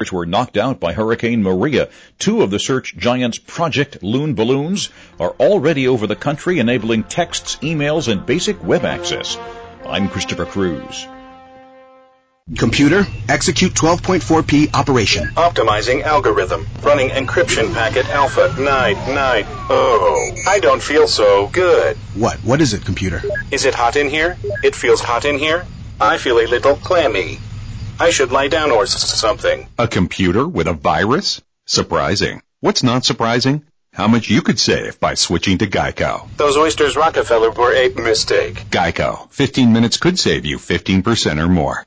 were knocked out by Hurricane Maria. 2 of the Search Giants Project Loon balloons are already over the country, enabling texts, emails, and basic web access. I'm Christopher Cruz. Computer, execute 12.4p operation. Optimizing algorithm. Running encryption packet alpha. Night. Oh, I don't feel so good. What is it, computer? Is it hot in here? It feels hot in here. I feel a little clammy. I should lie down or something. A computer with a virus? Surprising. What's not surprising? How much you could save by switching to Geico. Those oysters Rockefeller were a mistake. Geico. 15 minutes could save you 15% or more.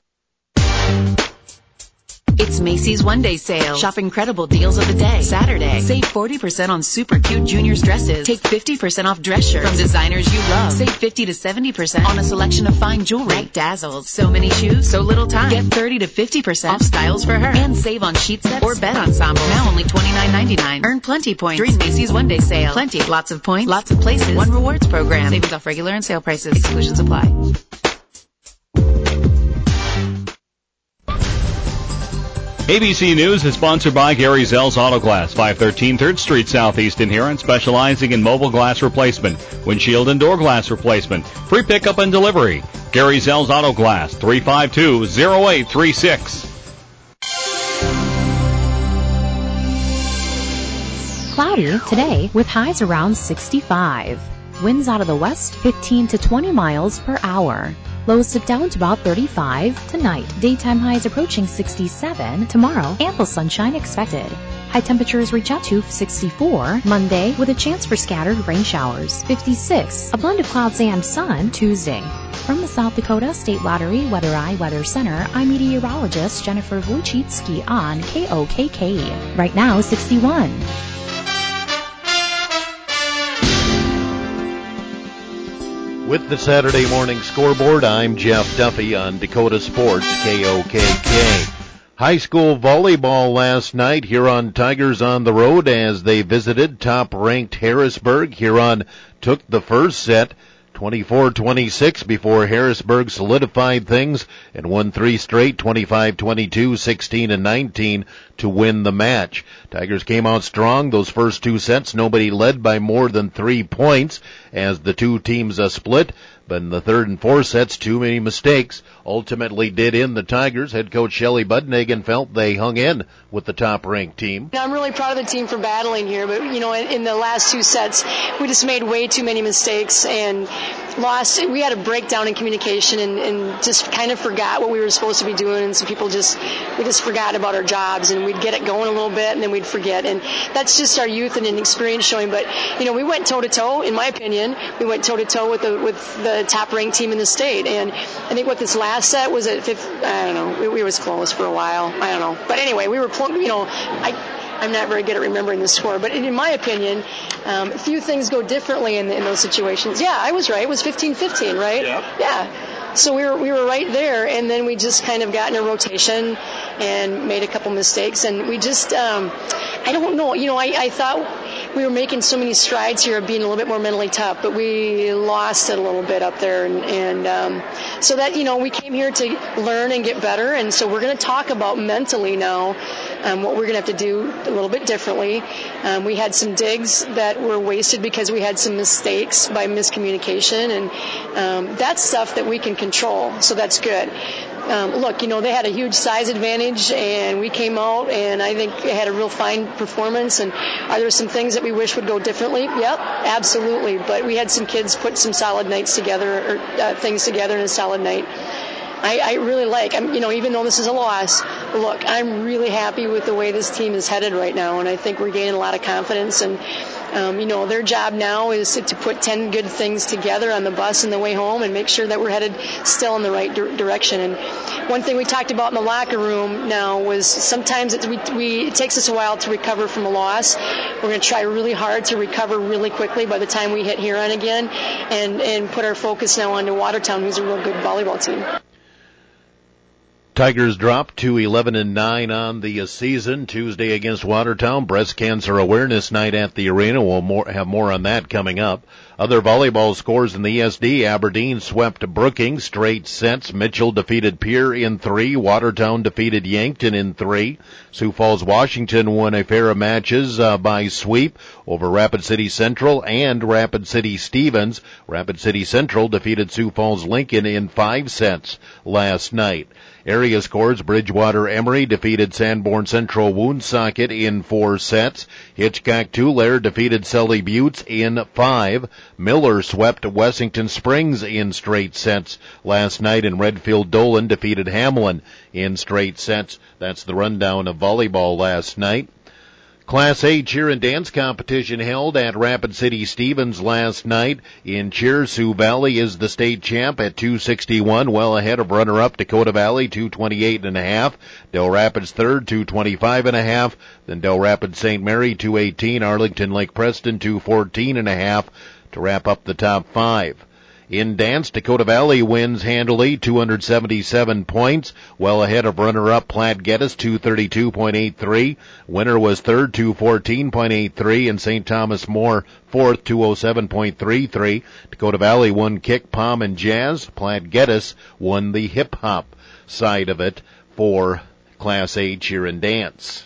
It's Macy's One Day Sale. Shop incredible deals of the day. Saturday, save 40% on super cute juniors dresses. Take 50% off dress shirts from designers you love. Save 50 to 70% on a selection of fine jewelry like Dazzles. So many shoes, so little time. Get 30 to 50% off styles for her. And save on sheet sets or bed ensemble. Now only $29.99. Earn plenty points during Macy's One Day Sale. Plenty, lots of points, lots of places. One rewards program. Savings off regular and sale prices. Exclusions apply. ABC News is sponsored by Gary Zell's Auto Glass, 513 3rd Street Southeast in Huron, specializing in mobile glass replacement, windshield and door glass replacement, free pickup and delivery. Gary Zell's Auto Glass, 352-0836. Cloudy today with highs around 65. Winds out of the west 15 to 20 miles per hour. Lows dip down to about 35 tonight. Daytime highs approaching 67. Tomorrow, ample sunshine expected. High temperatures reach out to 64 Monday with a chance for scattered rain showers. 56. A blend of clouds and sun Tuesday. From the South Dakota State Lottery Weather Eye Weather Center, I'm meteorologist Jennifer Wojcicki on KOKK. Right now, 61. With the Saturday morning scoreboard, I'm Jeff Duffy on Dakota Sports, KOKK. High school volleyball last night. Huron Tigers on the road as they visited top-ranked Harrisburg. Huron took the first set 24-26 before Harrisburg solidified things and won 3 straight, 25-22, 16-19 to win the match. Tigers came out strong those first 2 sets. Nobody led by more than 3 points as the 2 teams split. But in the third and fourth sets, too many mistakes ultimately did in the Tigers. Head coach Shelley Budnagan felt they hung in with the top-ranked team. I'm really proud of the team for battling here, but, in the last 2 sets, we just made way too many mistakes and lost. We had a breakdown in communication and just kind of forgot what we were supposed to be doing, and some people we just forgot about our jobs, and we'd get it going a little bit, and then we'd forget. And that's just our youth and inexperience showing. But, we went toe-to-toe, in my opinion. We went toe-to-toe with the top-ranked team in the state. And I think what this last set was at 5th, I don't know, we was close for a while. I don't know. But anyway, we were, I'm not very good at remembering the score, but in my opinion, a few things go differently in those situations. Yeah, I was right. It was 15-15, right? Yeah. So we were right there, and then we just kind of got in a rotation and made a couple mistakes, and we just, I don't know. I thought we were making so many strides here of being a little bit more mentally tough, but we lost it a little bit up there, and so that, we came here to learn and get better, and so we're going to talk about mentally now what we're going to have to do a little bit differently. We had some digs that were wasted because we had some mistakes by miscommunication, and that's stuff that we can control, so that's good. Look, they had a huge size advantage, and we came out, and I think they had a real fine performance. And are there some things that we wish would go differently? Yep, absolutely. But we had some kids put some solid nights together, or things together in a solid night. I really like, even though this is a loss, look, I'm really happy with the way this team is headed right now, and I think we're gaining a lot of confidence. And their job now is to put 10 good things together on the bus on the way home and make sure that we're headed still in the right direction. And one thing we talked about in the locker room now was sometimes it takes us a while to recover from a loss. We're going to try really hard to recover really quickly by the time we hit Huron again and put our focus now onto Watertown, who's a real good volleyball team. Tigers dropped to 11-9 on the season Tuesday against Watertown. Breast Cancer Awareness Night at the arena. We'll have more on that coming up. Other volleyball scores in the ESD, Aberdeen swept Brookings straight sets. Mitchell defeated Pierre in 3. Watertown defeated Yankton in 3. Sioux Falls, Washington won a pair of matches by sweep over Rapid City Central and Rapid City Stevens. Rapid City Central defeated Sioux Falls Lincoln in 5 sets last night. Area scores, Bridgewater Emory defeated Sanborn Central Woonsocket in 4 sets. Hitchcock Tulare defeated Sully Buttes in 5. Miller swept Wessington Springs in straight sets last night, and Redfield Dolan defeated Hamlin in straight sets. That's the rundown of volleyball last night. Class A cheer and dance competition held at Rapid City Stevens last night. In cheer, Sioux Valley is the state champ at 261, well ahead of runner-up Dakota Valley, 228.5. Del Rapids third, 225.5. Then Del Rapids St. Mary, 218. Arlington Lake Preston, 214.5 to wrap up the top 5. In dance, Dakota Valley wins handily, 277 points, well ahead of runner-up Platte Geddes, 232.83. Winner was third, 214.83, and St. Thomas More fourth, 207.33. Dakota Valley won kick, pom, and jazz. Platte Geddes won the hip-hop side of it for Class A cheer and dance.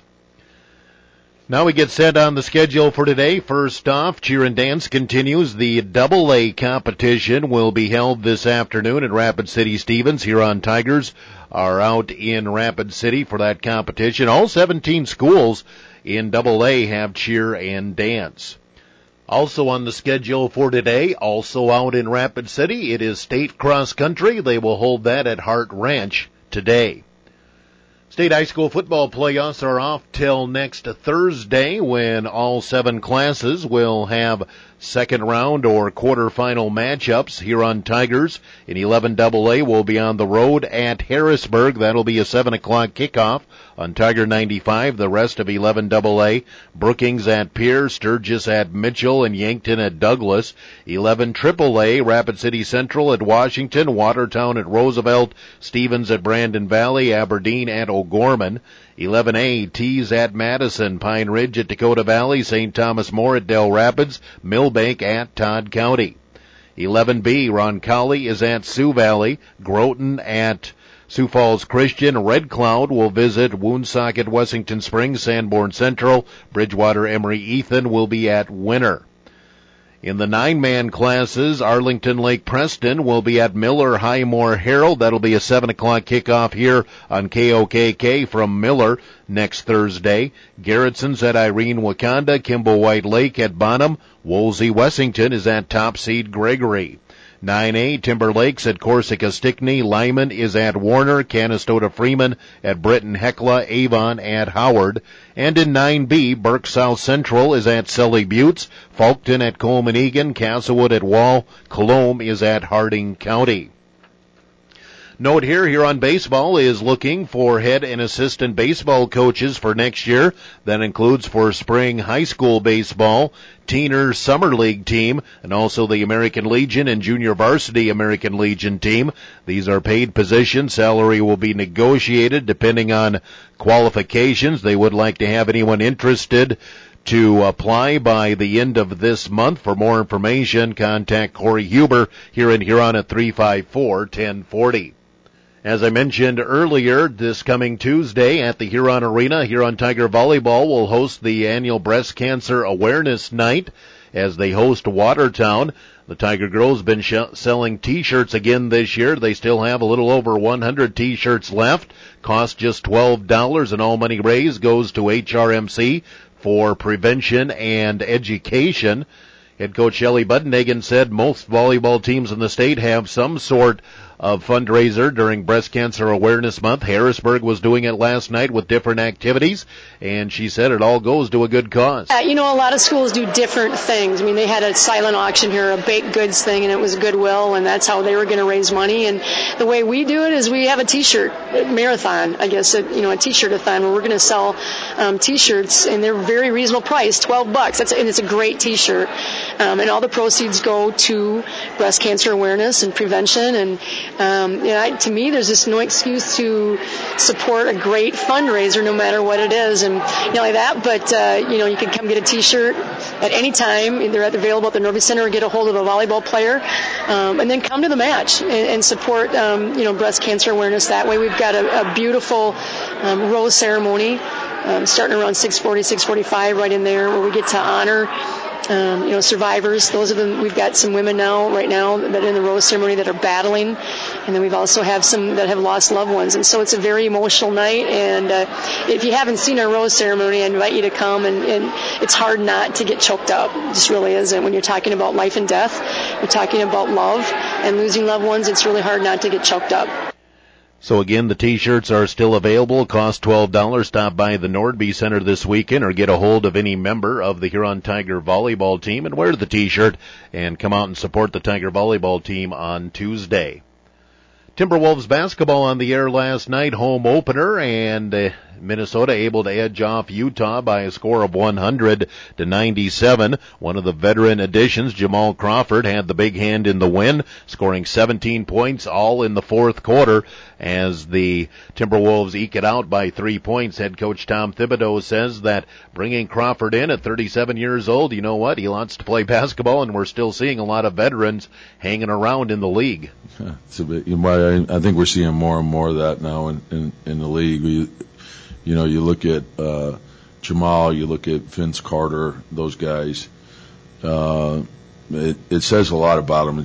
Now we get set on the schedule for today. First off, cheer and dance continues. The AA competition will be held this afternoon at Rapid City Stevens. Huron Tigers are out in Rapid City for that competition. All 17 schools in AA have cheer and dance. Also on the schedule for today, also out in Rapid City, it is state cross country. They will hold that at Hart Ranch today. State high school football playoffs are off till next Thursday, when all 7 classes will have second round or quarterfinal matchups. Huron Tigers in 11AA will be on the road at Harrisburg. That'll be a 7 o'clock kickoff on Tiger 95. The rest of 11AA, Brookings at Pierre, Sturgis at Mitchell, and Yankton at Douglas. 11 AAA, Rapid City Central at Washington, Watertown at Roosevelt, Stevens at Brandon Valley, Aberdeen at O'Gorman. 11A, Tees at Madison, Pine Ridge at Dakota Valley, St. Thomas More at Del Rapids, Millbank at Todd County. 11B, Roncalli is at Sioux Valley, Groton at Sioux Falls Christian. Red Cloud will visit Woonsocket, Wessington Springs, Sanborn Central. Bridgewater Emory Ethan will be at Winner. In the 9-man classes, Arlington Lake Preston will be at Miller Highmore Herald. That'll be a 7 o'clock kickoff here on KOKK from Miller next Thursday. Garrettson's at Irene Wakanda, Kimball White Lake at Bonham. Woolsey Wessington is at top seed Gregory. 9A, Timber Lakes at Corsica Stickney. Lyman is at Warner. Canastota Freeman at Britton Hecla. Avon at Howard. And in 9B, Burke South Central is at Sully Buttes. Falkton at Coleman Egan. Castlewood at Wall. Colombe is at Harding County. Note here, Huron Baseball is looking for head and assistant baseball coaches for next year. That includes for spring high school baseball, Teener Summer League team, and also the American Legion and Junior Varsity American Legion team. These are paid positions. Salary will be negotiated depending on qualifications. They would like to have anyone interested to apply by the end of this month. For more information, contact Corey Huber here in Huron at 354-1040. As I mentioned earlier, this coming Tuesday at the Huron Arena, Huron Tiger Volleyball will host the annual Breast Cancer Awareness Night as they host Watertown. The Tiger Girls have been selling T-shirts again this year. They still have a little over 100 T-shirts left. Cost just $12, and all money raised goes to HRMC for prevention and education. Head coach Shelley Buddenhagen said most volleyball teams in the state have some sort of fundraiser during Breast Cancer Awareness Month. Harrisburg was doing it last night with different activities, and she said it all goes to a good cause. A lot of schools do different things. I mean, they had a silent auction here, a baked goods thing, and it was Goodwill, and that's how they were going to raise money. And the way we do it is we have a T-shirt marathon, I guess, a T-shirt-a-thon where we're going to sell T-shirts, and they're very reasonable price, $12. And it's a great T-shirt. And all the proceeds go to breast cancer awareness and prevention. And to me, there's just no excuse to support a great fundraiser, no matter what it is. And not only that, but you can come get a T-shirt at any time. They're available at the Norby Center, or get a hold of a volleyball player, and then come to the match and support breast cancer awareness that way. We've got a beautiful rose ceremony starting around 6:40, 6:45 right in there, where we get to honor survivors. Those of them, we've got some women right now that are in the rose ceremony that are battling, and then we've also have some that have lost loved ones. And so it's a very emotional night, and if you haven't seen our rose ceremony, I invite you to come, and it's hard not to get choked up. It just really isn't. When you're talking about life and death, you're talking about love and losing loved ones, it's really hard not to get choked up. So again, the T-shirts are still available. Cost $12. Stop by the Nordby Center this weekend or get a hold of any member of the Huron Tiger volleyball team and wear the T-shirt and come out and support the Tiger volleyball team on Tuesday. Timberwolves basketball on the air last night, home opener, and Minnesota able to edge off Utah by a score of 100-97. One of the veteran additions, Jamal Crawford, had the big hand in the win, scoring 17 points all in the fourth quarter as the Timberwolves eke it out by 3 points. Head coach Tom Thibodeau says that bringing Crawford in at 37 years old, you know what, he wants to play basketball, and we're still seeing a lot of veterans hanging around in the league. It's a bit, I think we're seeing more and more of that now in the league. You look at Jamal, you look at Vince Carter, those guys. It says a lot about them.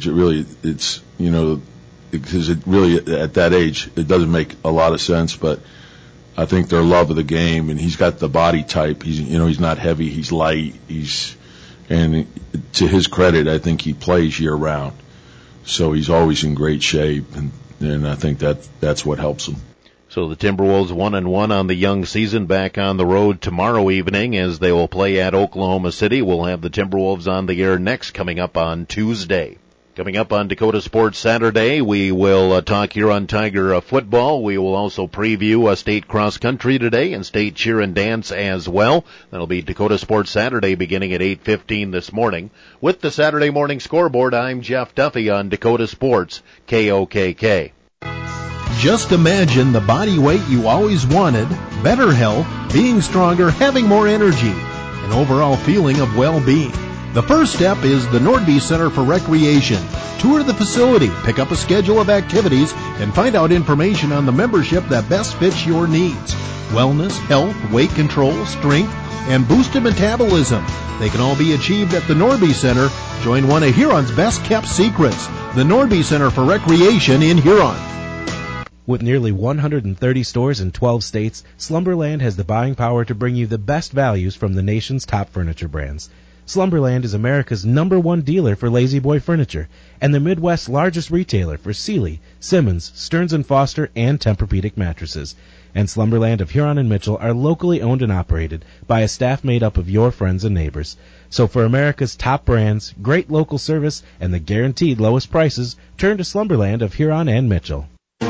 Because it really, at that age, it doesn't make a lot of sense. But I think their love of the game, and he's got the body type. He's not heavy. He's light. And to his credit, I think he plays year round. So he's always in great shape, and I think that's what helps him. So the Timberwolves 1-1 on the young season, back on the road tomorrow evening as they will play at Oklahoma City. We'll have the Timberwolves on the air next, coming up on Tuesday. Coming up on Dakota Sports Saturday, we will talk here on Tiger football. We will also preview state cross country today and state cheer and dance as well. That'll be Dakota Sports Saturday beginning at 8:15 this morning. With the Saturday morning scoreboard, I'm Jeff Duffy on Dakota Sports, KOKK. Just imagine the body weight you always wanted, better health, being stronger, having more energy, an overall feeling of well-being. The first step is the Nordby Center for Recreation. Tour the facility, pick up a schedule of activities, and find out information on the membership that best fits your needs. Wellness, health, weight control, strength, and boosted metabolism. They can all be achieved at the Nordby Center. Join one of Huron's best-kept secrets, the Nordby Center for Recreation in Huron. With nearly 130 stores in 12 states, Slumberland has the buying power to bring you the best values from the nation's top furniture brands. Slumberland is America's #1 dealer for Lazy Boy furniture and the Midwest's largest retailer for Sealy, Simmons, Stearns & Foster, and Tempur-Pedic mattresses. And Slumberland of Huron and Mitchell are locally owned and operated by a staff made up of your friends and neighbors. So for America's top brands, great local service, and the guaranteed lowest prices, turn to Slumberland of Huron and Mitchell.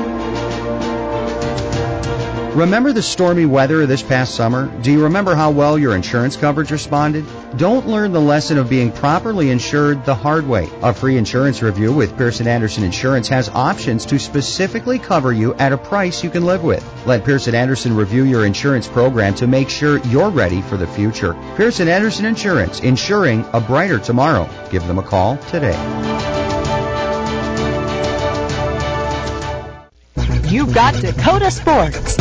Remember the stormy weather this past summer? Do you remember how well your insurance coverage responded? Don't learn the lesson of being properly insured the hard way. A free insurance review with Pearson Anderson Insurance has options to specifically cover you at a price you can live with. Let Pearson Anderson review your insurance program to make sure you're ready for the future. Pearson Anderson Insurance, insuring a brighter tomorrow. Give them a call today. You've got Dakota Sports.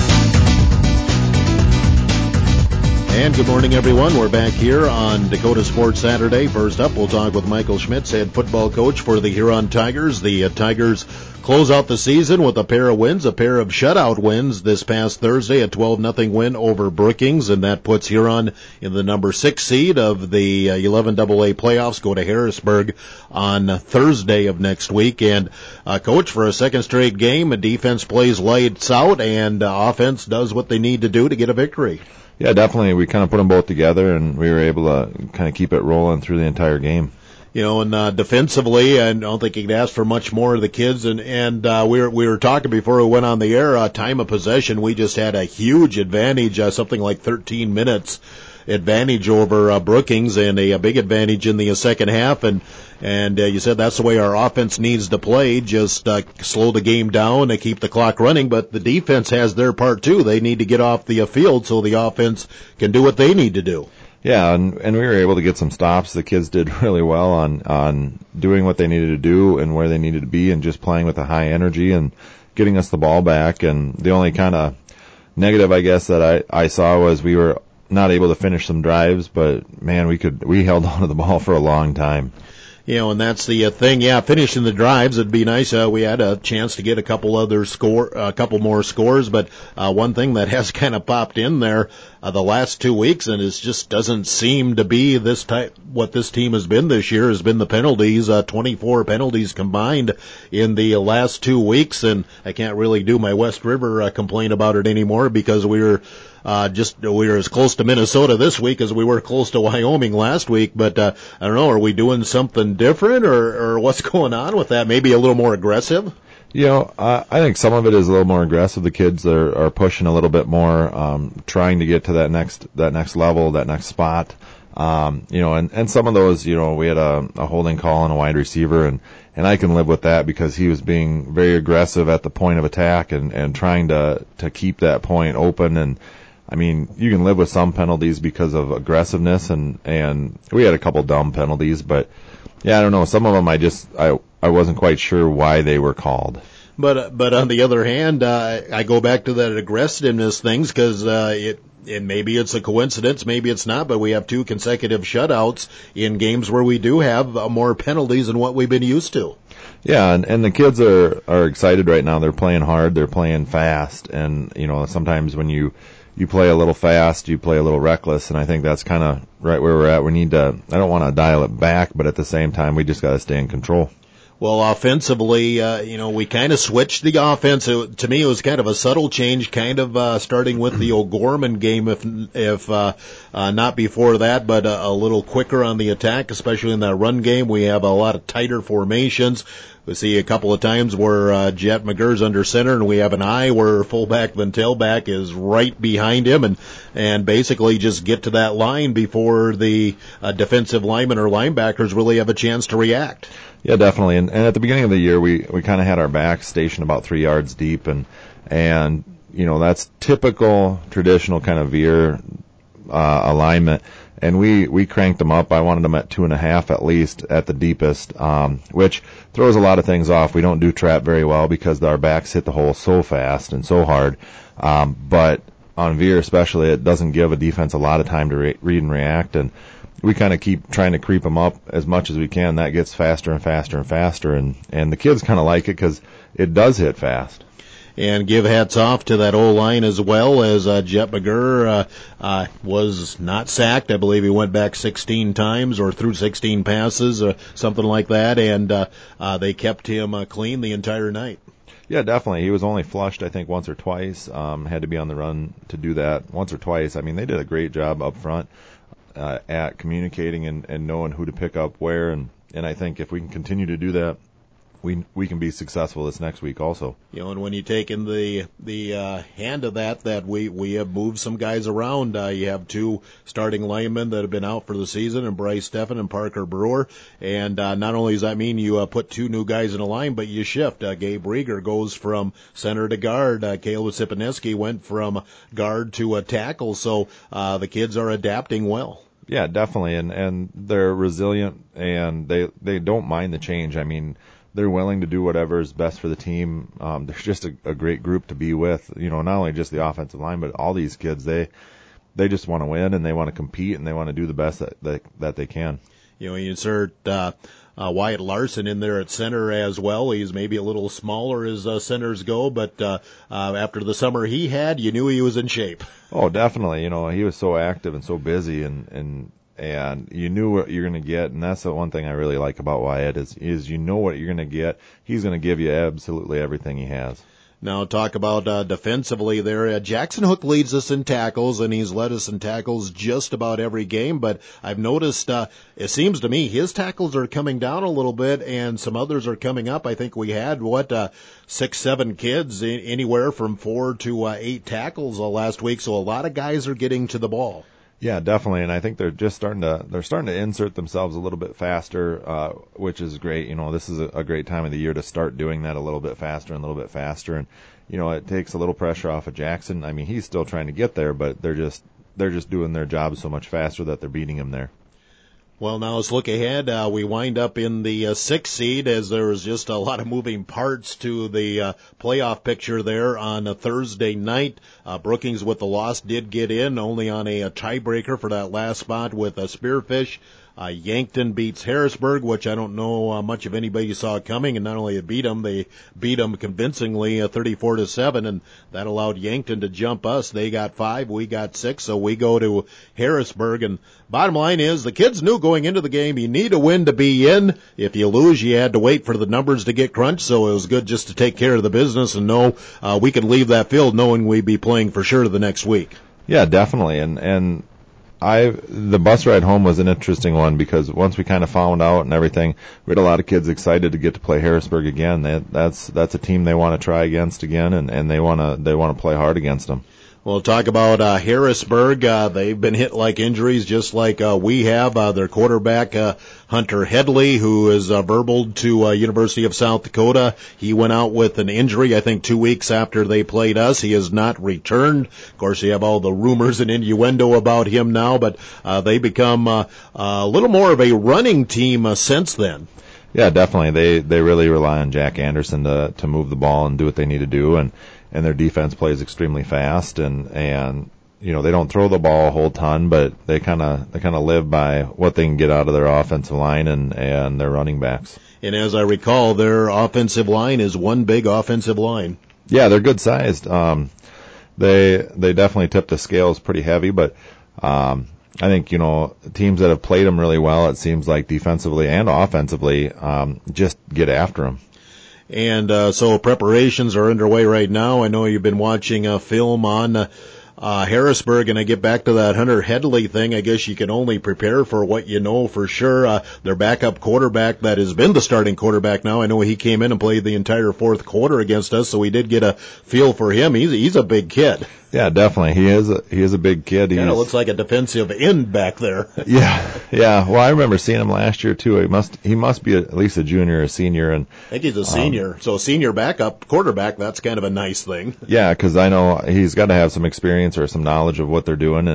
And good morning, everyone. We're back here on Dakota Sports Saturday. First up, we'll talk with Michael Schmitz, head football coach for the Huron Tigers. The Tigers close out the season with a pair of wins, a pair of shutout wins this past Thursday, a 12-0 win over Brookings, and that puts Huron in the number 6 seed of the 11AA playoffs. Go to Harrisburg on Thursday of next week. And coach, for a second straight game, defense plays lights out, and offense does what they need to do to get a victory. Yeah, definitely. We kind of put them both together, and we were able to kind of keep it rolling through the entire game. You know, and defensively, I don't think you could ask for much more of the kids. And we were talking before we went on the air, time of possession, we just had a huge advantage, something like 13 minutes advantage over Brookings, and a big advantage in the second half. And you said that's the way our offense needs to play, just slow the game down and keep the clock running. But the defense has their part too. They need to get off the field so the offense can do what they need to do. Yeah, and we were able to get some stops. The kids did really well on doing what they needed to do and where they needed to be and just playing with a high energy and getting us the ball back. And the only kind of negative, I guess, that I saw was we were not able to finish some drives, but man, we held on to the ball for a long time. And that's the thing. Yeah, finishing the drives, it'd be nice. We had a chance to get a couple more scores, but one thing that has kind of popped in there the last 2 weeks, and it just doesn't seem to be this type. What this team has been this year has been the penalties. 24 penalties combined in the last 2 weeks, and I can't really do my West River complaint about it anymore because we were as close to Minnesota this week as we were close to Wyoming last week. But I don't know, are we doing something different, or what's going on with that? Maybe a little more aggressive? I think some of it is a little more aggressive. The kids are pushing a little bit more, trying to get to that next level, that next spot. And some of those, we had a holding call on a wide receiver, and I can live with that because he was being very aggressive at the point of attack and trying to keep that point open. And I mean, you can live with some penalties because of aggressiveness, and we had a couple dumb penalties, but yeah, I don't know. Some of them I wasn't quite sure why they were called. But on the other hand, I go back to that aggressiveness things because and maybe it's a coincidence, maybe it's not, but we have 2 consecutive shutouts in games where we do have more penalties than what we've been used to. Yeah, and the kids are excited right now. They're playing hard, they're playing fast, and sometimes when you play a little fast, you play a little reckless, and I think that's kind of right where we're at. I don't want to dial it back, but at the same time, we just got to stay in control. Well, offensively, we kind of switched the offense. To me, it was kind of a subtle change, kind of starting with the O'Gorman game, if not before that, but a little quicker on the attack, especially in that run game. We have a lot of tighter formations. We see a couple of times where Jet McGurr's under center, and we have an eye where fullback then tailback is right behind him, and basically just get to that line before the defensive linemen or linebackers really have a chance to react. Yeah, definitely. And at the beginning of the year, we kind of had our backs stationed about 3 yards deep, and that's typical traditional kind of veer alignment. And we cranked them up. I wanted them at 2.5 at least at the deepest, which throws a lot of things off. We don't do trap very well because our backs hit the hole so fast and so hard. But on veer especially, it doesn't give a defense a lot of time to read and react. And we kind of keep trying to creep them up as much as we can. That gets faster and faster and faster. And the kids kind of like it because it does hit fast. And give hats off to that O-line as well, as Jet McGurr was not sacked. I believe he went back 16 times or threw 16 passes or something like that, and they kept him clean the entire night. Yeah, definitely. He was only flushed, I think, once or twice. Had to be on the run to do that once or twice. I mean, they did a great job up front at communicating and knowing who to pick up where, and I think if we can continue to do that, we can be successful this next week also. And when you take in the hand of that we have moved some guys around. You have 2 starting linemen that have been out for the season, and Bryce Steffen and Parker Brewer. And not only does that mean you put 2 new guys in a line, but you shift. Gabe Rieger goes from center to guard. Caleb Sipaneski went from guard to a tackle. So the kids are adapting well. Yeah, definitely, and they're resilient, and they don't mind the change. I mean, they're willing to do whatever is best for the team. They're just a great group to be with. Not only just the offensive line, but all these kids. They just want to win, and they want to compete, and they want to do the best that they can. You insert Wyatt Larson in there at center as well. He's maybe a little smaller as centers go, but after the summer he had, you knew he was in shape. Oh, definitely. He was so active and so busy, and you knew what you're going to get, and that's the one thing I really like about Wyatt is you know what you're going to get. He's going to give you absolutely everything he has. Now talk about defensively there. Jackson Hook leads us in tackles, and he's led us in tackles just about every game, but I've noticed it seems to me his tackles are coming down a little bit, and some others are coming up. I think we had, 6-7 kids, anywhere from 4 to 8 tackles last week, so a lot of guys are getting to the ball. Yeah, definitely, and I think they're just starting to insert themselves a little bit faster, which is great. This is a great time of the year to start doing that a little bit faster and a little bit faster, and it takes a little pressure off of Jackson. I mean, he's still trying to get there, but they're just they're just doing their job so much faster that they're beating them there. Well, now let's look ahead. We wind up in the 6th seed as there was just a lot of moving parts to the playoff picture there on a Thursday night. Brookings with the loss did get in only on a tiebreaker for that last spot with Spearfish. Yankton beats Harrisburg, which I don't know much of anybody saw coming, and not only beat them, they beat them convincingly 34-7, and that allowed Yankton to jump us. They got 5, we got 6, so we go to Harrisburg. And bottom line is, the kids knew going into the game you need a win to be in. If you lose, you had to wait for the numbers to get crunched, so it was good just to take care of the business and know we could leave that field knowing we'd be playing for sure the next week. Yeah, definitely, and the bus ride home was an interesting one because once we kind of found out and everything, we had a lot of kids excited to get to play Harrisburg again. That's a team they want to try against again, and they want to play hard against them. We'll talk about Harrisburg. They've been hit like injuries just like we have. Their quarterback, Hunter Headley, who is verbaled to University of South Dakota. He went out with an injury, I think 2 weeks after they played us. He has not returned. Of course, you have all the rumors and innuendo about him now, but they become a little more of a running team since then. Yeah, definitely. They really rely on Jack Anderson to move the ball and do what they need to do, and their defense plays extremely fast, and you know, they don't throw the ball a whole ton, but they kind of live by what they can get out of their offensive line and their running backs. And as I recall, their offensive line is one big offensive line. Yeah, they're good sized. They definitely tip the scales pretty heavy, but I think, you know, teams that have played them really well, it seems like defensively and offensively, just get after them. And so preparations are underway right now. I know you've been watching film on Harrisburg, and I get back to that Hunter Headley thing. I guess you can only prepare for what you know for sure. Their backup quarterback that has been the starting quarterback now, I know he came in and played the entire fourth quarter against us, so we did get a feel for him. He's a big kid. Yeah, definitely. He is a big kid. Kind of looks like a defensive end back there. Yeah. Well, I remember seeing him last year too. He must be at least a junior or a senior, and I think he's a senior. So senior backup quarterback, that's kind of a nice thing. Yeah, because I know he's got to have some experience or some knowledge of what they're doing,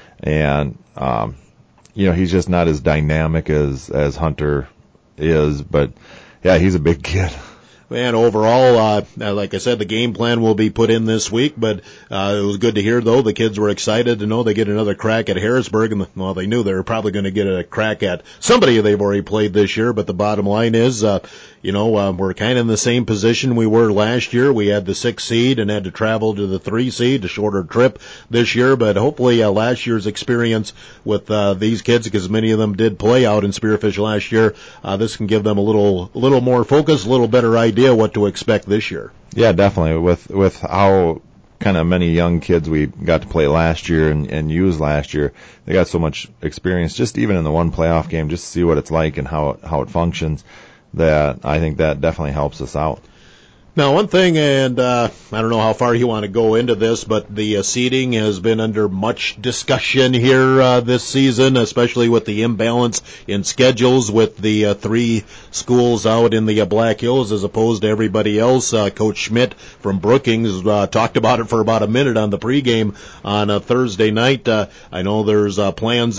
and you know, he's just not as dynamic as Hunter is, but yeah, he's a big kid. And overall, like I said, the game plan will be put in this week, but it was good to hear, though. The kids were excited to know they get another crack at Harrisburg, and well, they knew they were probably going to get a crack at somebody they've already played this year, but the bottom line is, you know, we're kind of in the same position we were last year. We had the 6 seed and had to travel to the 3 seed, a shorter trip this year, but hopefully last year's experience with these kids, because many of them did play out in Spearfish last year, this can give them a little more focus, a little better idea what to expect this year. Yeah, definitely. With how kind of many young kids we got to play last year and use last year, they got so much experience just even in the one playoff game, just to see what it's like and how it functions, that I think that definitely helps us out. Now, one thing, and I don't know how far you want to go into this, but the seeding has been under much discussion here this season, especially with the imbalance in schedules with the 3 schools out in the Black Hills as opposed to everybody else. Coach Schmidt from Brookings talked about it for about a minute on the pregame on a Thursday night. I know there's plans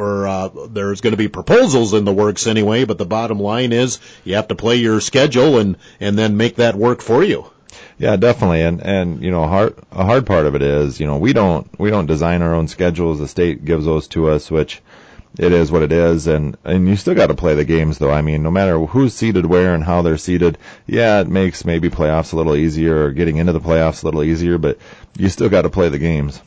there's going to be proposals in the works anyway, but the bottom line is you have to play your schedule and then make that work for you. Yeah, definitely. And you know, a hard part of it is, you know, we don't design our own schedules. The state gives those to us, which it is what it is, and you still got to play the games, though. I mean, no matter who's seated where and how they're seated, yeah, it makes maybe playoffs a little easier or getting into the playoffs a little easier, but you still got to play the games.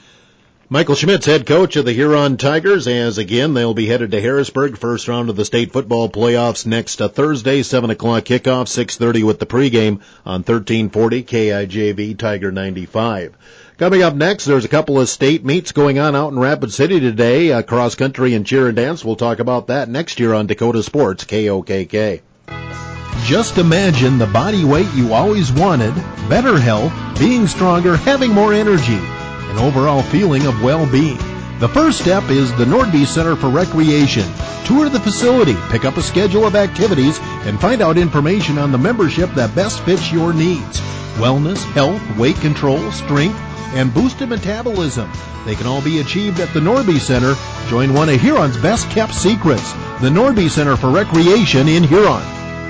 Michael Schmidt's head coach of the Huron Tigers, as again, they'll be headed to Harrisburg, first round of the state football playoffs next Thursday, 7 o'clock kickoff, 6:30 with the pregame on 1340 KIJV Tiger 95. Coming up next, there's a couple of state meets going on out in Rapid City today, cross country and cheer and dance. We'll talk about that next year on Dakota Sports, KOKK. Just imagine the body weight you always wanted, better health, being stronger, having more energy, an overall feeling of well-being. The first step is the Nordby Center for Recreation. Tour the facility, pick up a schedule of activities, and find out information on the membership that best fits your needs. Wellness, health, weight control, strength, and boosted metabolism. They can all be achieved at the Norby Center. Join one of Huron's best-kept secrets, the Norby Center for Recreation in Huron.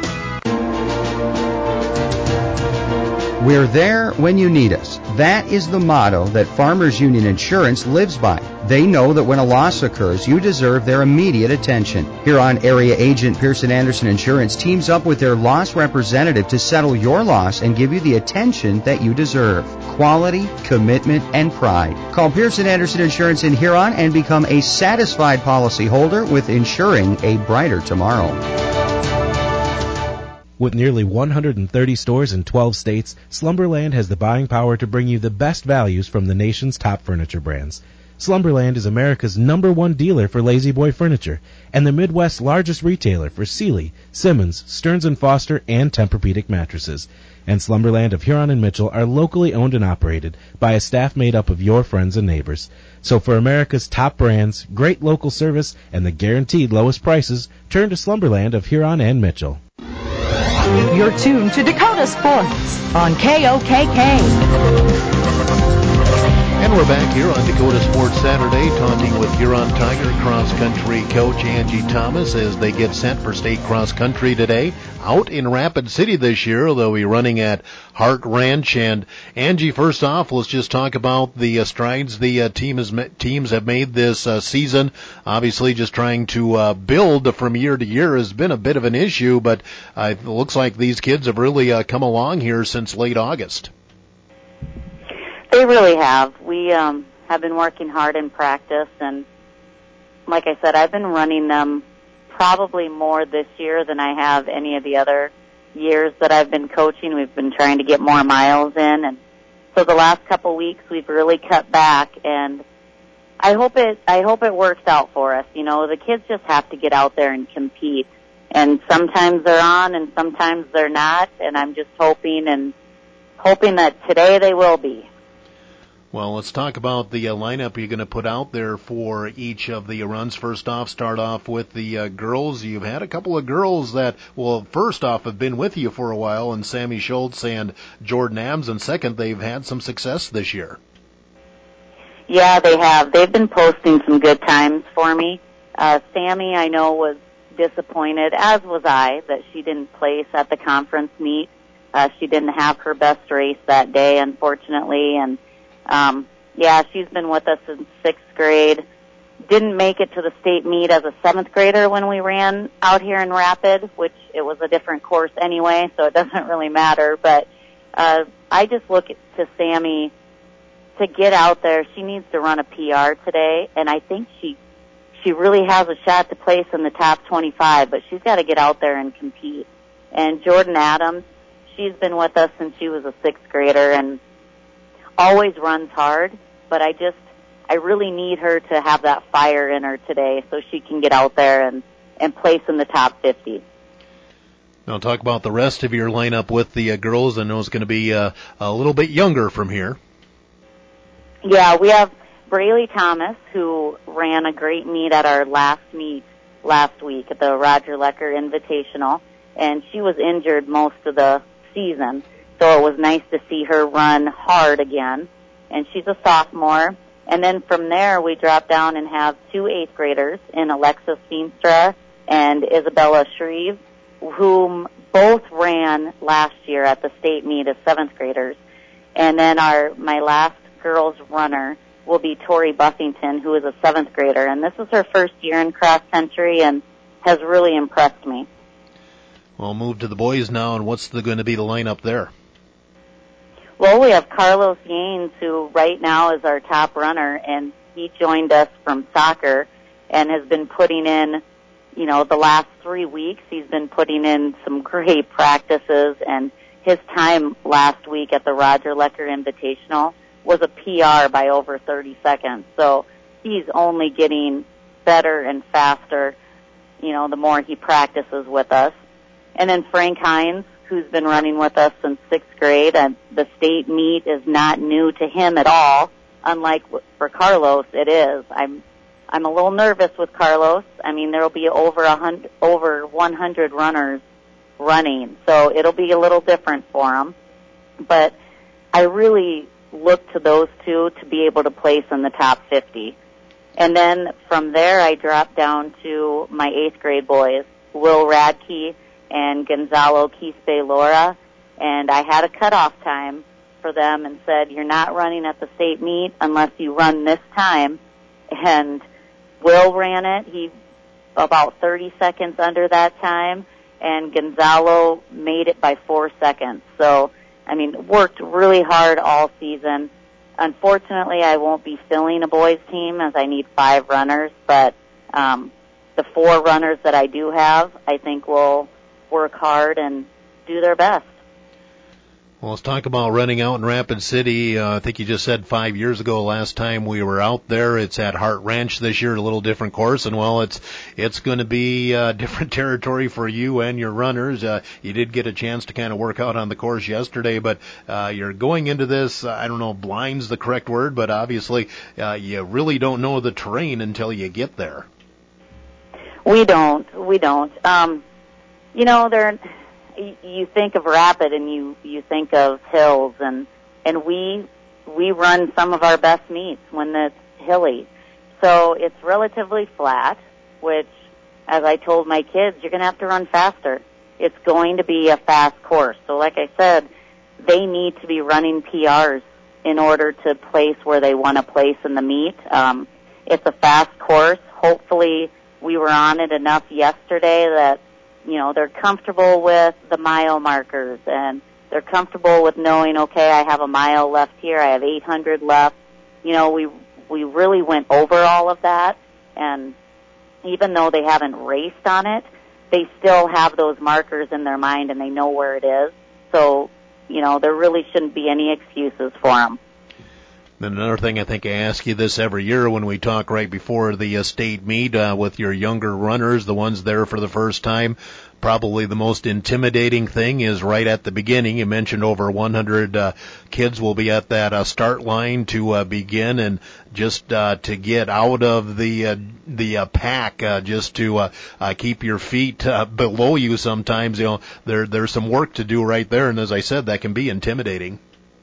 We're there when you need us. That is the motto that Farmers Union Insurance lives by. They know that when a loss occurs, you deserve their immediate attention. Huron area agent Pearson Anderson Insurance teams up with their loss representative to settle your loss and give you the attention that you deserve. Quality, commitment, and pride. Call Pearson Anderson Insurance in Huron and become a satisfied policyholder with insuring a brighter tomorrow. With nearly 130 stores in 12 states, Slumberland has the buying power to bring you the best values from the nation's top furniture brands. Slumberland is America's #1 dealer for Lazy Boy furniture and the Midwest's largest retailer for Sealy, Simmons, Stearns & Foster, and Tempur-Pedic mattresses. And Slumberland of Huron and Mitchell are locally owned and operated by a staff made up of your friends and neighbors. So for America's top brands, great local service, and the guaranteed lowest prices, turn to Slumberland of Huron and Mitchell. You're tuned to Dakota Sports on KOKK. And we're back here on Dakota Sports Saturday talking with Huron Tiger cross-country coach Angie Thomas as they get set for state cross-country today out in Rapid City this year. They'll be running at Hart Ranch. And Angie, first off, let's just talk about the strides the teams have made this season. Obviously, just trying to build from year to year has been a bit of an issue, but it looks like these kids have really come along here since late August. They really have. We have been working hard in practice, and like I said, I've been running them probably more this year than I have any of the other years that I've been coaching. We've been trying to get more miles in, and so the last couple weeks we've really cut back, and I hope it works out for us. You know, the kids just have to get out there and compete, and sometimes they're on and sometimes they're not, and I'm just hoping that today they will be. Well, let's talk about the lineup you're going to put out there for each of the runs. First off, start off with the girls. You've had a couple of girls that, well, first off, have been with you for a while, and Sammy Schultz and Jordan Abs, and second, they've had some success this year. Yeah, they have. They've been posting some good times for me. Sammy, I know, was disappointed, as was I, that she didn't place at the conference meet. She didn't have her best race that day, unfortunately, and yeah, she's been with us since 6th grade. Didn't make it to the state meet as a 7th grader when we ran out here in Rapid, which it was a different course anyway, so it doesn't really matter. But I just look to Sammy to get out there. She needs to run a PR today, and I think she really has a shot to place in the top 25, but she's got to get out there and compete. And Jordan Adams, she's been with us since she was a 6th grader, and always runs hard, but I really need her to have that fire in her today so she can get out there and place in the top 50. Now talk about the rest of your lineup with the girls. I know it's going to be a little bit younger from here. Yeah, we have Braylee Thomas, who ran a great meet at our last meet last week at the Roger Lecker Invitational, and she was injured most of the season. So it was nice to see her run hard again. And she's a sophomore. And then from there, we drop down and have 2 8th graders in Alexis Feenstra and Isabella Shreve, whom both ran last year at the state meet as 7th graders. And then my last girls runner will be Tori Buffington, who is a 7th grader. And this is her first year in cross country and has really impressed me. We'll move to the boys now, and what's going to be the lineup there? Well, we have Carlos Yanes, who right now is our top runner, and he joined us from soccer and has been putting in, you know, the last 3 weeks, he's been putting in some great practices, and his time last week at the Roger Lecker Invitational was a PR by over 30 seconds. So he's only getting better and faster, you know, the more he practices with us. And then Frank Hines, who's been running with us since 6th grade, and the state meet is not new to him at all, unlike for Carlos it is. I'm a little nervous with Carlos. I mean, there will be over 100 runners running, so it'll be a little different for him. But I really look to those two to be able to place in the top 50. And then from there, I dropped down to my 8th grade boys, Will Radke and Gonzalo Quispe-Lora, and I had a cutoff time for them and said, you're not running at the state meet unless you run this time. And Will ran it. He about 30 seconds under that time, and Gonzalo made it by 4 seconds. So, I mean, worked really hard all season. Unfortunately, I won't be filling a boys team as I need 5 runners, but the 4 runners that I do have, I think will work hard and do their best. Well, let's talk about running out in Rapid City. I think you just said 5 years ago last time we were out there. It's at Hart Ranch this year, a little different course, and well, it's going to be different territory for you and your runners. You did get a chance to kind of work out on the course yesterday, but you're going into this, I don't know, blind's the correct word, but obviously you really don't know the terrain until you get there. We don't. You know, you think of Rapid and you think of hills, and we run some of our best meets when it's hilly. So it's relatively flat, which, as I told my kids, you're going to have to run faster. It's going to be a fast course. So like I said, they need to be running PRs in order to place where they want to place in the meet. It's a fast course. Hopefully we were on it enough yesterday that, you know, they're comfortable with the mile markers, and they're comfortable with knowing, okay, I have a mile left here, I have 800 left. You know, we really went over all of that, and even though they haven't raced on it, they still have those markers in their mind and they know where it is. So, you know, there really shouldn't be any excuses for them. Then another thing, I think I ask you this every year when we talk right before the state meet with your younger runners, the ones there for the first time. Probably the most intimidating thing is right at the beginning. You mentioned over 100 kids will be at that start line to begin, and just to get out of the pack, just to keep your feet below you. Sometimes, you know, there's some work to do right there, and as I said, that can be intimidating.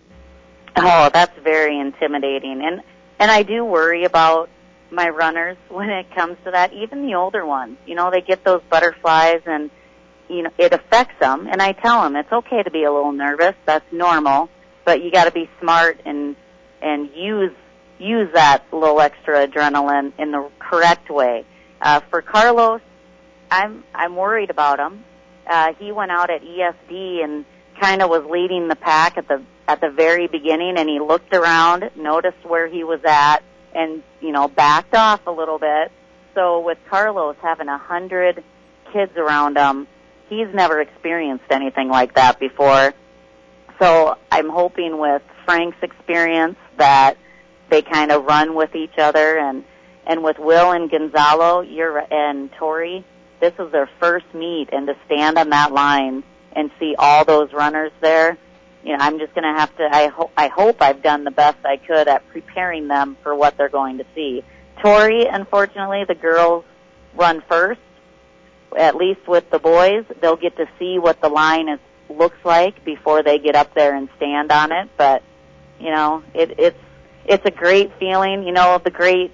Oh, that's very intimidating. And I do worry about my runners when it comes to that, even the older ones. You know, they get those butterflies and, you know, it affects them. And I tell them it's okay to be a little nervous. That's normal. But you got to be smart and use that little extra adrenaline in the correct way. For Carlos, I'm worried about him. He went out at ESD and kind of was leading the pack at the very beginning, and he looked around, noticed where he was at, and, you know, backed off a little bit. So with Carlos having 100 kids around him, he's never experienced anything like that before. So I'm hoping with Frank's experience that they kind of run with each other, and with Will and Gonzalo and Tori, this is their first meet, and to stand on that line and see all those runners there, you know, I'm just going to have to, I hope I've done the best I could at preparing them for what they're going to see. Tori, unfortunately, the girls run first. At least with the boys, they'll get to see what the line looks like before they get up there and stand on it. But, you know, it's a great feeling, you know, the great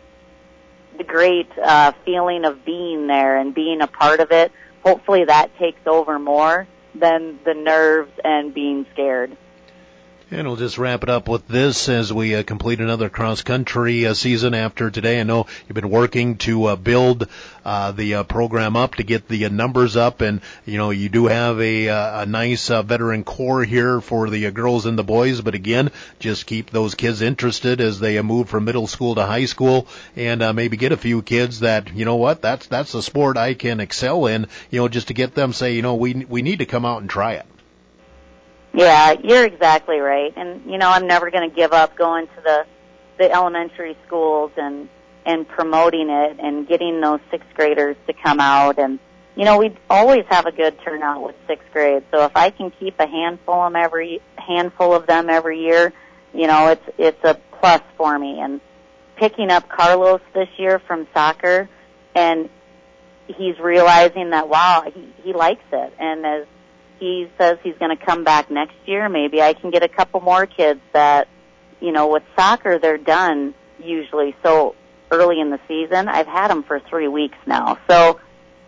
feeling of being there and being a part of it. Hopefully that takes over more than the nerves and being scared. And we'll just wrap it up with this as we complete another cross-country season after today. I know you've been working to build the program up to get the numbers up, and, you know, you do have a nice veteran core here for the girls and the boys, but again, just keep those kids interested as they move from middle school to high school, and maybe get a few kids that, you know what, that's a sport I can excel in, you know, just to get them say, you know, we need to come out and try it. Yeah, you're exactly right. And, you know, I'm never going to give up going to the elementary schools and promoting it and getting those sixth graders to come out. And, you know, we always have a good turnout with sixth grade. So if I can keep a handful of them every year, you know, it's a plus for me. And picking up Carlos this year from soccer, and he's realizing that, wow, he likes it. And as he says he's going to come back next year, maybe I can get a couple more kids that, with soccer, they're done usually so early in the season. I've had them for 3 weeks now. So,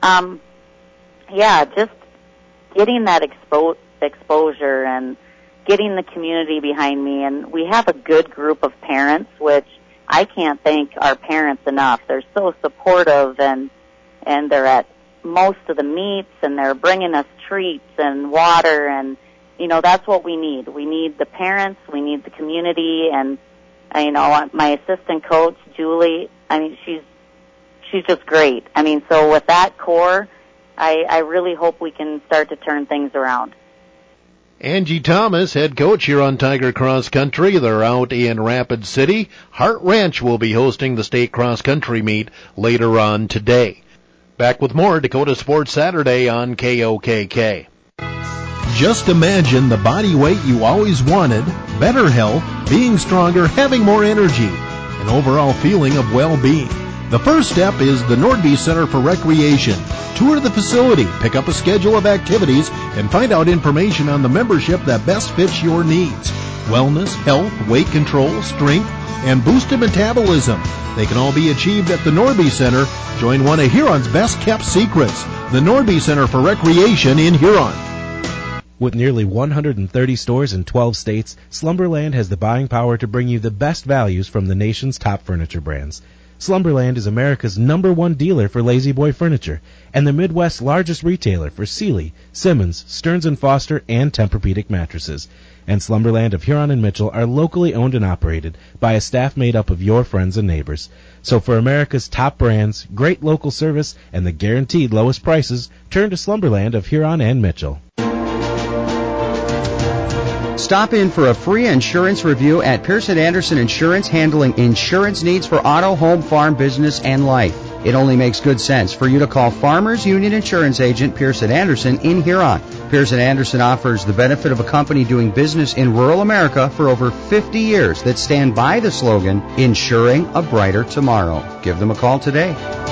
just getting that exposure and getting the community behind me. And we have a good group of parents, which I can't thank our parents enough. They're so supportive, and they're at most of the meets, and they're bringing us treats and water, and that's what we need. We need the parents, we need the community, and my assistant coach Julie, she's just great. So with that core, I really hope we can start to turn things around. Angie Thomas, head coach here on Tiger Cross Country. They're out in Rapid City. Hart Ranch will be hosting the state cross country meet later on today. Back with more Dakota Sports Saturday on KOKK. Just imagine the body weight you always wanted, better health, being stronger, having more energy, an overall feeling of well-being. The first step is the Nordby Center for Recreation. Tour the facility, pick up a schedule of activities, and find out information on the membership that best fits your needs. Wellness, health, weight control, strength, and boosted metabolism. They can all be achieved at the Nordby Center. Join one of Huron's best-kept secrets, the Nordby Center for Recreation in Huron. With nearly 130 stores in 12 states, Slumberland has the buying power to bring you the best values from the nation's top furniture brands. Slumberland is America's #1 dealer for Lazy Boy furniture and the Midwest's largest retailer for Sealy, Simmons, Stearns & Foster, and Tempur-Pedic mattresses. And Slumberland of Huron and Mitchell are locally owned and operated by a staff made up of your friends and neighbors. So for America's top brands, great local service, and the guaranteed lowest prices, turn to Slumberland of Huron and Mitchell. Stop in for a free insurance review at Pearson Anderson Insurance, handling insurance needs for auto, home, farm, business, and life. It only makes good sense for you to call Farmers Union Insurance Agent Pearson Anderson in Huron. Pearson Anderson offers the benefit of a company doing business in rural America for over 50 years that stand by the slogan, Ensuring a Brighter Tomorrow. Give them a call today.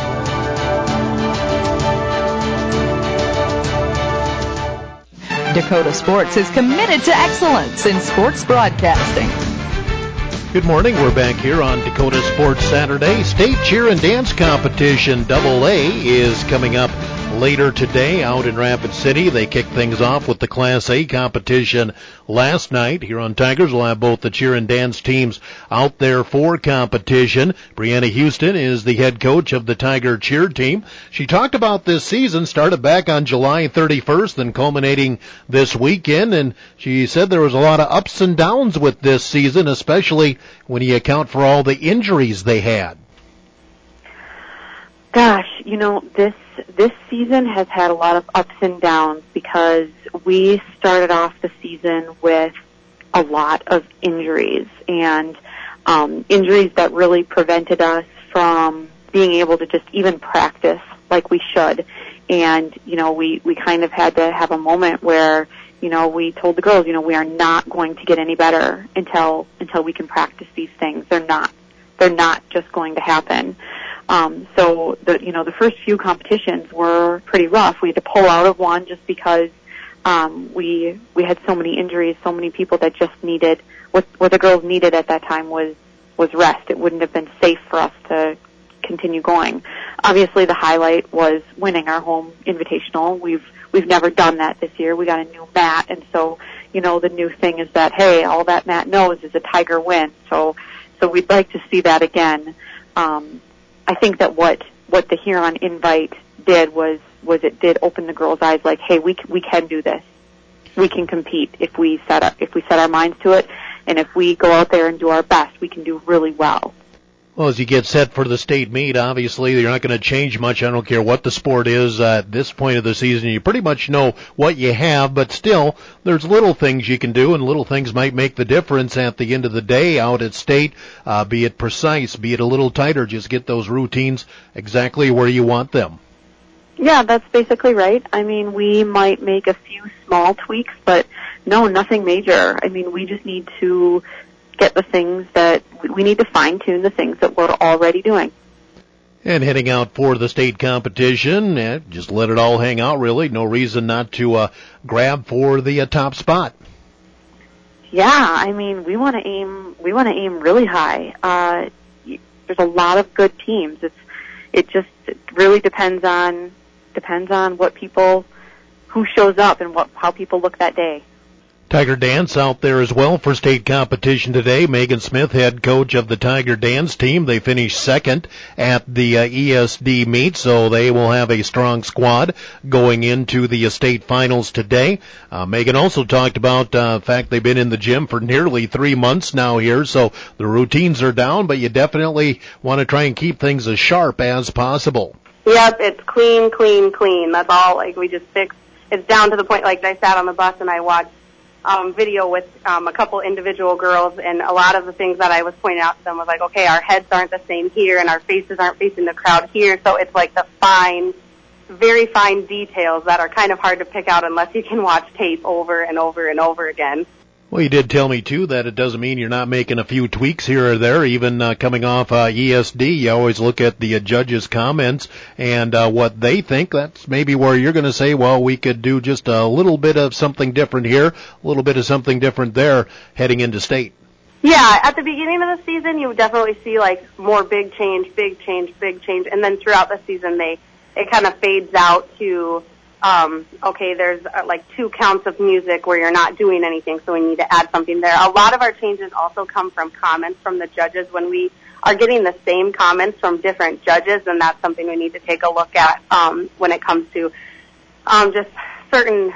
Dakota Sports is committed to excellence in sports broadcasting. Good morning. We're back here on Dakota Sports Saturday. State Cheer and Dance Competition AA is coming up later today out in Rapid City. They kicked things off with the Class A competition last night. Here on Tigers, we'll have both the cheer and dance teams out there for competition. Brianna Houston is the head coach of the Tiger cheer team. She talked about this season, started back on July 31st, then culminating this weekend, and she said there was a lot of ups and downs with this season, especially when you account for all the injuries they had. Gosh, this season has had a lot of ups and downs because we started off the season with a lot of injuries, and injuries that really prevented us from being able to just even practice like we should. And, we kind of had to have a moment where, we told the girls, we are not going to get any better until we can practice these things. They're not just going to happen. So the first few competitions were pretty rough. We had to pull out of one just because we had so many injuries, so many people that just needed what the girls needed at that time was rest. It wouldn't have been safe for us to continue going. Obviously, the highlight was winning our home invitational. We've never done that this year. We got a new mat, and so the new thing is that, hey, all that mat knows is a Tiger win. So we'd like to see that again. I think that what the Huron invite did was it did open the girls' eyes, like, hey, we can do this. We can compete if we set our minds to it, and if we go out there and do our best, we can do really well. Well, as you get set for the state meet, obviously you're not going to change much. I don't care what the sport is at this point of the season. You pretty much know what you have, but still, there's little things you can do, and little things might make the difference at the end of the day out at state, be it precise, be it a little tighter. Just get those routines exactly where you want them. Yeah, that's basically right. We might make a few small tweaks, but no, nothing major. We just need to get the things that we need to fine-tune the things that we're already doing. And heading out for the state competition, just let it all hang out, really. No reason not to grab for the top spot. Yeah, I mean, we want to aim really high. There's a lot of good teams. It really depends on who shows up and how people look that day. Tiger Dance out there as well for state competition today. Megan Smith, head coach of the Tiger Dance team. They finished second at the ESD meet, so they will have a strong squad going into the state finals today. Megan also talked about the fact they've been in the gym for nearly 3 months now here, so the routines are down, but you definitely want to try and keep things as sharp as possible. Yep, it's clean. That's all. Like, we just fixed. It's down to the point, like, I sat on the bus and I watched video with a couple individual girls, and a lot of the things that I was pointing out to them was like, okay, our heads aren't the same here and our faces aren't facing the crowd here, so it's like the very fine details that are kind of hard to pick out unless you can watch tape over and over and over again. Well, you did tell me, too, that it doesn't mean you're not making a few tweaks here or there. Even coming off ESD, you always look at the judges' comments and what they think. That's maybe where you're going to say, well, we could do just a little bit of something different here, a little bit of something different there heading into state. Yeah, at the beginning of the season, you would definitely see, like, more big change, and then throughout the season, it kind of fades out to okay, there's like 2 counts of music where you're not doing anything, so we need to add something there. A lot of our changes also come from comments from the judges. When we are getting the same comments from different judges, then that's something we need to take a look at when it comes to just certain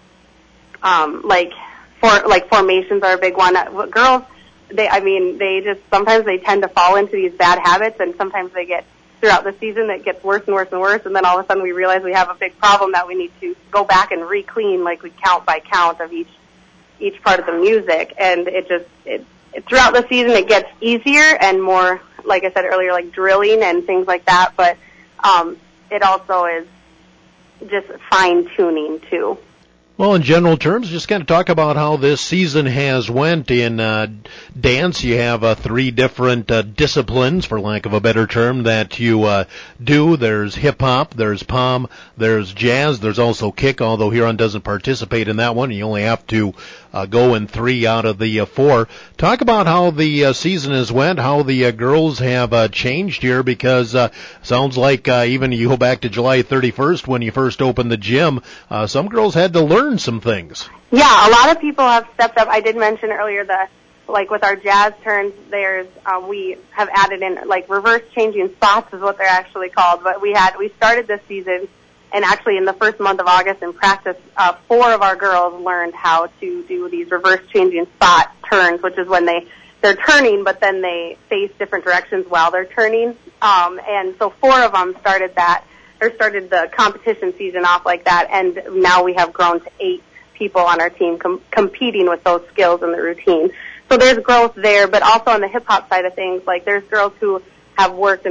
formations are a big one. Girls, sometimes they tend to fall into these bad habits, and sometimes they get throughout the season, it gets worse and worse and worse, and then all of a sudden we realize we have a big problem that we need to go back and re-clean, like we count by count of each part of the music, and throughout the season it gets easier and more, like I said earlier, like drilling and things like that, but it also is just fine-tuning too. Well, in general terms, just kind of talk about how this season has went. In dance, you have 3 different disciplines, for lack of a better term, that you do. There's hip-hop, there's pom, there's jazz, there's also kick, although Huron doesn't participate in that one. You only have to go in 3 out of the 4. Talk about how the season has went, how the girls have changed here, because sounds like even you go back to July 31st when you first opened the gym, some girls had to learn some things. Yeah, a lot of people have stepped up. I did mention earlier that, like with our jazz turns, we have added in, like, reverse changing spots is what they're actually called, but we started this season, and actually in the first month of August in practice, 4 of our girls learned how to do these reverse changing spot turns, which is when they're turning, but then they face different directions while they're turning. And so 4 of them started the competition season off like that, and now we have grown to 8 people on our team competing with those skills in the routine. So there's growth there, but also on the hip-hop side of things, like there's girls who have worked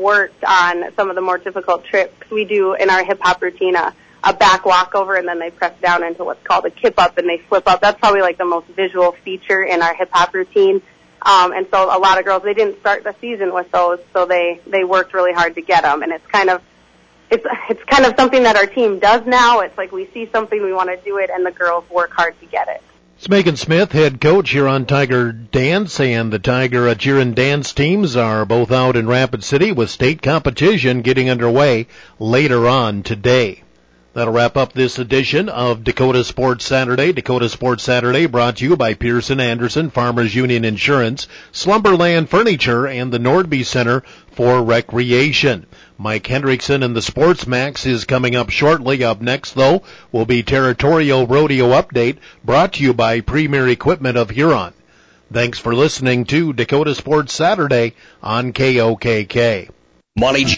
on some of the more difficult tricks. We do in our hip-hop routine a back walkover, and then they press down into what's called a kip-up, and they flip up. That's probably like the most visual feature in our hip-hop routine. And so a lot of girls, they didn't start the season with those, so they worked really hard to get them, and it's kind of something that our team does now. It's like we see something, we want to do it, and the girls work hard to get it. It's Megan Smith, head coach here on Tiger Dance, and the Tiger cheer and dance teams are both out in Rapid City with state competition getting underway later on today. That'll wrap up this edition of Dakota Sports Saturday. Dakota Sports Saturday brought to you by Pearson Anderson, Farmers Union Insurance, Slumberland Furniture, and the Nordby Center for Recreation. Mike Hendrickson and the Sports Max is coming up shortly. Up next, though, will be Territorial Rodeo Update brought to you by Premier Equipment of Huron. Thanks for listening to Dakota Sports Saturday on KOKK. Money